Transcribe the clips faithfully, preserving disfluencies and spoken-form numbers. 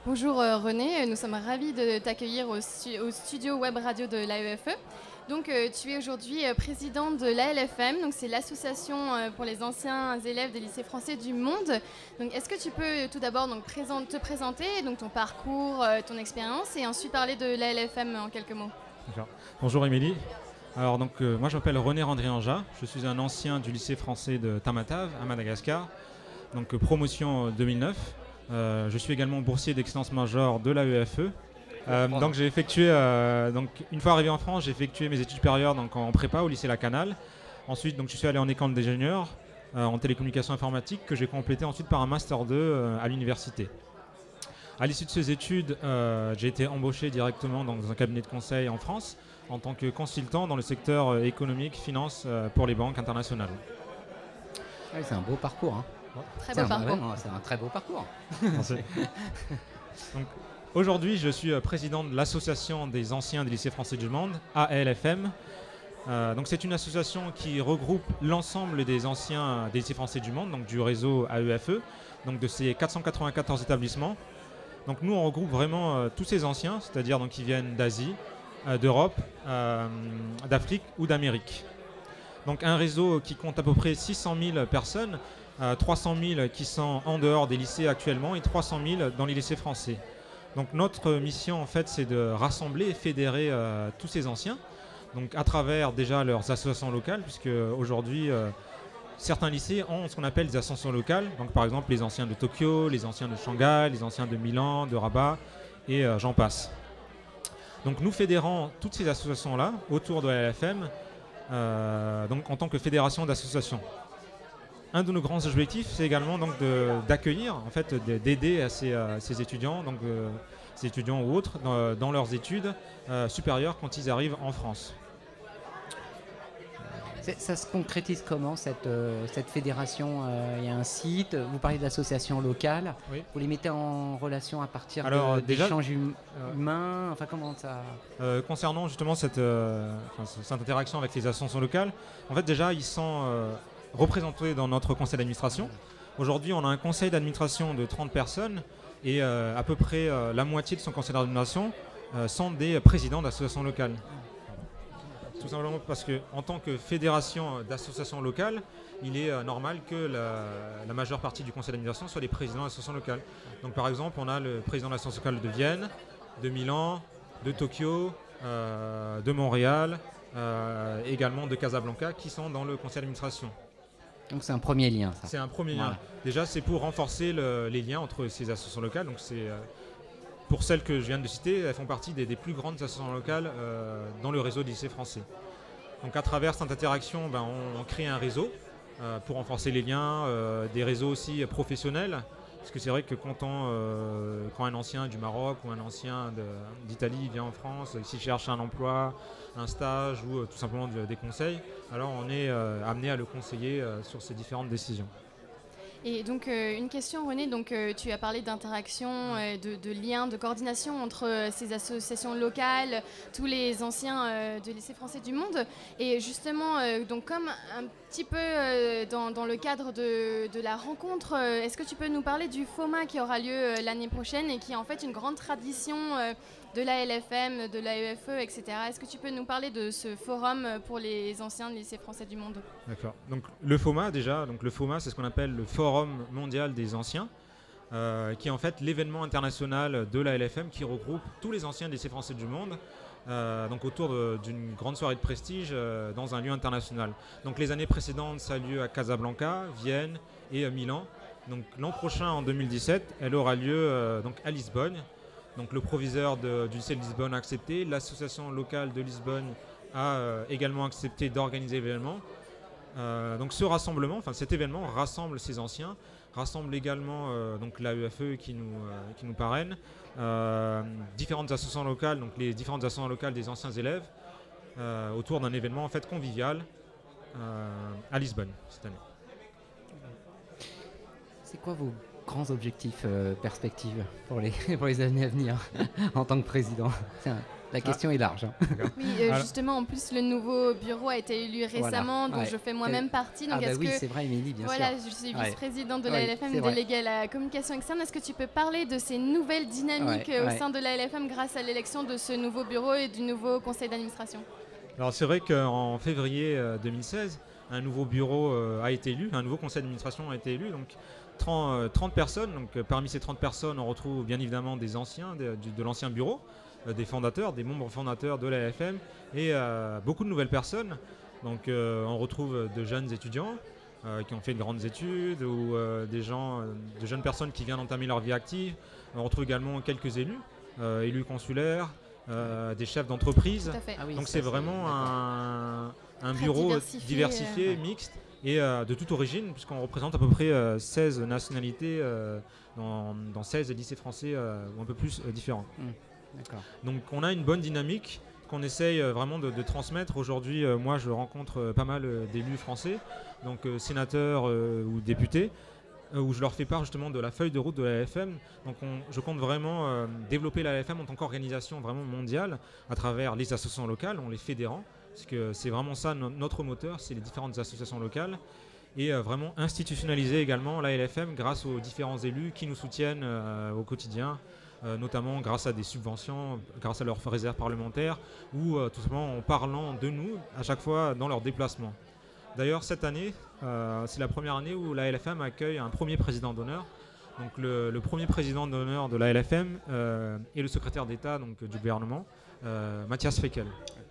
Bonjour euh, René, nous sommes ravis de t'accueillir au, stu- au studio web radio de l'A E F E. Donc euh, tu es aujourd'hui euh, président de l'A L F M, donc c'est l'association euh, pour les anciens élèves des lycées français du monde. Donc est-ce que tu peux tout d'abord donc, présent- te présenter, donc ton parcours, euh, ton expérience, et ensuite parler de l'A L F M en quelques mots? D'accord. Bonjour Émilie. Alors donc euh, moi je m'appelle René Randrianja, je suis un ancien du lycée français de Tamatave à Madagascar, donc euh, promotion euh, deux mille neuf. Euh, je suis également boursier d'excellence majeure de l'A E F E. Euh, donc j'ai effectué, euh, donc une fois arrivé en France, j'ai effectué mes études supérieures donc en prépa au lycée La Canale. Ensuite donc je suis allé en école d'ingénieur euh, en télécommunication informatique que j'ai complété ensuite par un master deux euh, à l'université. À l'issue de ces études, euh, j'ai été embauché directement dans un cabinet de conseil en France en tant que consultant dans le secteur euh, économique, finance euh, pour les banques internationales. Ouais, c'est un beau parcours. Hein. Très C'est beau un, parcours. ouais, non, c'est un très beau parcours. Merci. Donc, aujourd'hui, je suis euh, président de l'association des anciens des lycées français du monde, A L F M. Euh, donc, c'est une association qui regroupe l'ensemble des anciens des lycées français du monde, donc du réseau A E F E, donc de ces quatre cent quatre-vingt-quatorze établissements. Donc nous, on regroupe vraiment euh, tous ces anciens, c'est-à-dire donc, qui viennent d'Asie, euh, d'Europe, euh, d'Afrique ou d'Amérique. Donc un réseau qui compte à peu près six cent mille personnes, euh, trois cent mille qui sont en dehors des lycées actuellement et trois cent mille dans les lycées français. Donc notre mission, en fait, c'est de rassembler et fédérer euh, tous ces anciens, donc à travers déjà leurs associations locales, puisque aujourd'hui, euh, certains lycées ont ce qu'on appelle des associations locales, donc par exemple les anciens de Tokyo, les anciens de Shanghai, les anciens de Milan, de Rabat, et euh, j'en passe. Donc nous fédérons toutes ces associations-là autour de la L F M, euh, donc en tant que fédération d'associations. Un de nos grands objectifs, c'est également donc de, d'accueillir, en fait, de, d'aider à ces, euh, ces étudiants, donc euh, ces étudiants ou autres, dans, dans leurs études euh, supérieures quand ils arrivent en France. C'est- Ça se concrétise comment cette, euh, cette fédération? Il y a un site, vous parlez d'associations locales, Oui. vous les mettez en relation à partir Alors, de, déjà, d'échanges hum- euh, humains, enfin comment ça... Euh, concernant justement cette, euh, enfin, ce- cette interaction avec les associations locales, en fait déjà ils sont euh, représentés dans notre conseil d'administration. Aujourd'hui on a un conseil d'administration de trente personnes et euh, à peu près euh, la moitié de son conseil d'administration euh, sont des présidents d'associations locales. Tout simplement parce qu'en tant que fédération d'associations locales, il est euh, normal que la, la majeure partie du conseil d'administration soit des présidents d'associations locales. Donc par exemple, on a le président de l'association locale de Vienne, de Milan, de Tokyo, euh, de Montréal, euh, également de Casablanca, qui sont dans le conseil d'administration. Donc c'est un premier lien, ça. C'est un premier Voilà. lien. Déjà, c'est pour renforcer le- les liens entre ces associations locales. Donc c'est euh, pour celles que je viens de citer, elles font partie des, des plus grandes associations locales euh, dans le réseau des lycées français. Donc à travers cette interaction, ben, on, on crée un réseau euh, pour renforcer les liens, euh, des réseaux aussi professionnels. Parce que c'est vrai que quand, on, euh, quand un ancien du Maroc ou un ancien de- d'Italie vient en France, s'il cherche un emploi, un stage ou euh, tout simplement de- des conseils, alors on est euh, amené à le conseiller euh, sur ces différentes décisions. Et donc euh, une question René, donc euh, tu as parlé d'interaction, euh, de, de liens, de coordination entre euh, ces associations locales, tous les anciens euh, de lycées français du monde. Et justement, euh, donc comme un petit peu euh, dans, dans le cadre de, de la rencontre, euh, est-ce que tu peux nous parler du FOMA qui aura lieu euh, l'année prochaine et qui est en fait une grande tradition euh, de l'A L F M, de l'A E F E, et cetera. Est-ce que tu peux nous parler de ce forum euh, pour les anciens de lycées français du monde? D'accord. Donc le FOMA déjà, donc le FOMA c'est ce qu'on appelle le Forum mondial des anciens, euh, qui est en fait l'événement international de la L F M qui regroupe tous les anciens des lycées français du monde, euh, donc autour de- d'une grande soirée de prestige euh, dans un lieu international. Donc les années précédentes ça a lieu à Casablanca, Vienne et euh, Milan. Donc l'an prochain en deux mille dix-sept, elle aura lieu euh, donc à Lisbonne. Donc le proviseur de- du lycée de Lisbonne a accepté, l'association locale de Lisbonne a euh, également accepté d'organiser l'événement. Euh, donc ce rassemblement, enfin cet événement rassemble ces anciens, rassemble également euh, donc l'A E F E qui nous, euh, qui nous parraine, euh, différentes associations locales, donc les différentes associations locales des anciens élèves, euh, autour d'un événement en fait convivial euh, à Lisbonne cette année. C'est quoi vos grands objectifs, euh, perspectives pour les, pour les années à venir en tant que président? C'est un- La question ah. est large. Hein. Oui, euh, justement, en plus, le nouveau bureau a été élu récemment, voilà. dont ouais. je fais moi-même partie. Donc ah bah est-ce oui, que... c'est vrai, Émilie, bien voilà, sûr. Voilà, je suis ouais. vice-présidente de ouais, l'A L F M, déléguée à la communication externe. Est-ce que tu peux parler de ces nouvelles dynamiques ouais, au ouais. sein de l'A L F M grâce à l'élection de ce nouveau bureau et du nouveau conseil d'administration? Alors c'est vrai qu'en février euh, deux mille seize, un nouveau bureau euh, a été élu, un nouveau conseil d'administration a été élu, donc trente, euh, trente personnes. Donc, euh, parmi ces trente personnes, on retrouve bien évidemment des anciens de, de, de l'ancien bureau, euh, des fondateurs, des membres fondateurs de l'A L F M et euh, beaucoup de nouvelles personnes. Donc euh, on retrouve de jeunes étudiants euh, qui ont fait de grandes études ou euh, des gens, euh, de jeunes personnes qui viennent entamer leur vie active. On retrouve également quelques élus, euh, élus consulaires, euh, des chefs d'entreprise. Ah oui, donc c'est vraiment un, un bureau diversifié, diversifié euh, mixte et euh, de toute origine, puisqu'on représente à peu près euh, seize nationalités euh, dans, dans seize lycées français euh, ou un peu plus euh, différents. Mmh, d'accord. Donc on a une bonne dynamique qu'on essaye euh, vraiment de, de transmettre. Aujourd'hui, euh, moi je rencontre euh, pas mal euh, d'élus français, donc euh, sénateurs euh, ou députés, euh, où je leur fais part justement de la feuille de route de l'A L F M. Donc on, je compte vraiment euh, développer l'A L F M en tant qu'organisation vraiment mondiale à travers les associations locales, en les fédérant, parce que c'est vraiment ça no- notre moteur, c'est les différentes associations locales, et euh, vraiment institutionnaliser également l'A L F M grâce aux différents élus qui nous soutiennent euh, au quotidien, euh, notamment grâce à des subventions, grâce à leurs réserves parlementaires, ou euh, tout simplement en parlant de nous à chaque fois dans leurs déplacements. D'ailleurs, cette année, euh, c'est la première année où l'A L F M accueille un premier président d'honneur. Donc le, le premier président d'honneur de l'A L F M euh, est le secrétaire d'État donc, du gouvernement, euh, Matthias Fekl.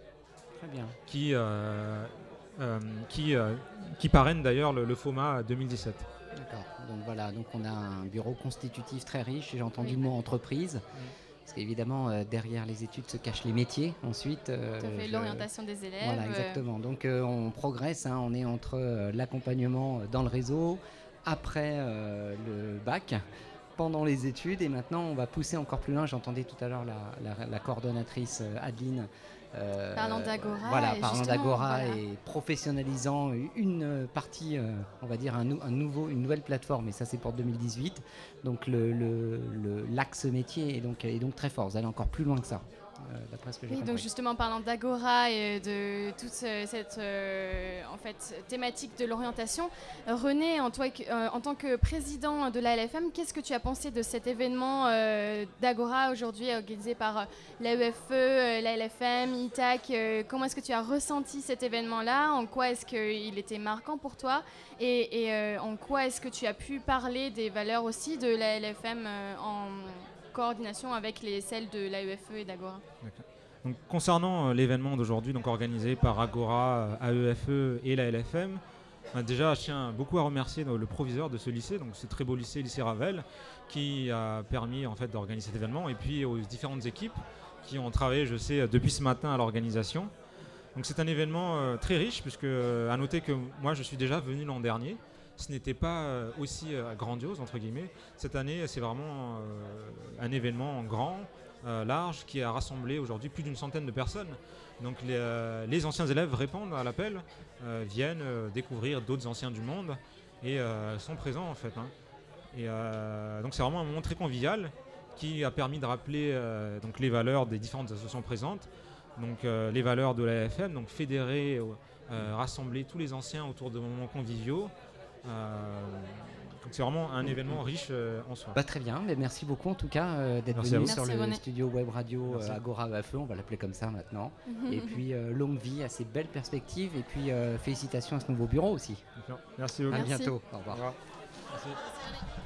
Très bien. Qui, euh, euh, qui, euh, qui parraine d'ailleurs le, le FOMA deux mille dix-sept. D'accord. Donc voilà, donc on a un bureau constitutif très riche. J'ai entendu oui. le mot entreprise. Oui. Parce qu'évidemment, euh, derrière les études se cachent les métiers. Ensuite, euh, Tout à fait, je... l'orientation des élèves. Voilà, exactement. Donc euh, on progresse. Hein, on est entre euh, l'accompagnement dans le réseau, après euh, le bac, pendant les études, et maintenant on va pousser encore plus loin. J'entendais tout à l'heure la, la, la coordonnatrice euh, Adeline. Euh, parlant d'Agora, voilà, parlant d'Agora voilà. et professionnalisant une partie, euh, on va dire un, nou- un nouveau, une nouvelle plateforme, et ça c'est pour deux mille dix-huit. Donc le, le, le, l'axe métier est donc, est donc très fort. Vous allez encore plus loin que ça, euh, d'après ce que j'ai oui, compris. donc justement parlant d'Agora et de toute cette euh, en fait, thématique de l'orientation, René, en, toi, euh, en tant que président de l'A L F M, qu'est-ce que tu as pensé de cet événement euh, d'Agora aujourd'hui organisé par euh, l'A E F E, euh, l'A L F M, I T A C euh, Comment est-ce que tu as ressenti cet événement-là? En quoi est-ce qu'il était marquant pour toi? Et, et euh, en quoi est-ce que tu as pu parler des valeurs aussi de l'A L F M euh, en coordination avec les, celles de l'A E F E et d'Agora? D'accord. Donc, concernant euh, l'événement d'aujourd'hui, donc organisé par Agora, euh, A E F E et la L F M, euh, déjà je tiens beaucoup à remercier euh, le proviseur de ce lycée, donc ce très beau lycée, lycée Ravel, qui a permis en fait d'organiser cet événement, et puis aux différentes équipes qui ont travaillé, je sais, depuis ce matin à l'organisation. Donc c'est un événement euh, très riche, puisque euh, à noter que moi je suis déjà venu l'an dernier. Ce n'était pas euh, aussi euh, grandiose, entre guillemets. Cette année, c'est vraiment euh, un événement grand, euh, large, qui a rassemblé aujourd'hui plus d'une centaine de personnes. Donc les, euh, les anciens élèves répondent à l'appel, euh, viennent euh, découvrir d'autres anciens du monde et euh, sont présents en fait. Hein. Et euh, donc c'est vraiment un moment très convivial qui a permis de rappeler euh, donc les valeurs des différentes associations présentes. Donc euh, les valeurs de l'A F M, donc fédérer, euh, rassembler tous les anciens autour de moments conviviaux. Euh, donc c'est vraiment un événement riche euh, en soi. Bah, très bien, mais merci beaucoup en tout cas euh, d'être merci venu sur merci le René. studio web radio euh, Agora E F E, on va l'appeler comme ça maintenant. Et puis euh, longue vie à ces belles perspectives, et puis euh, félicitations à ce nouveau bureau aussi. Merci beaucoup. À Merci. bientôt. Au revoir. Au revoir. Merci.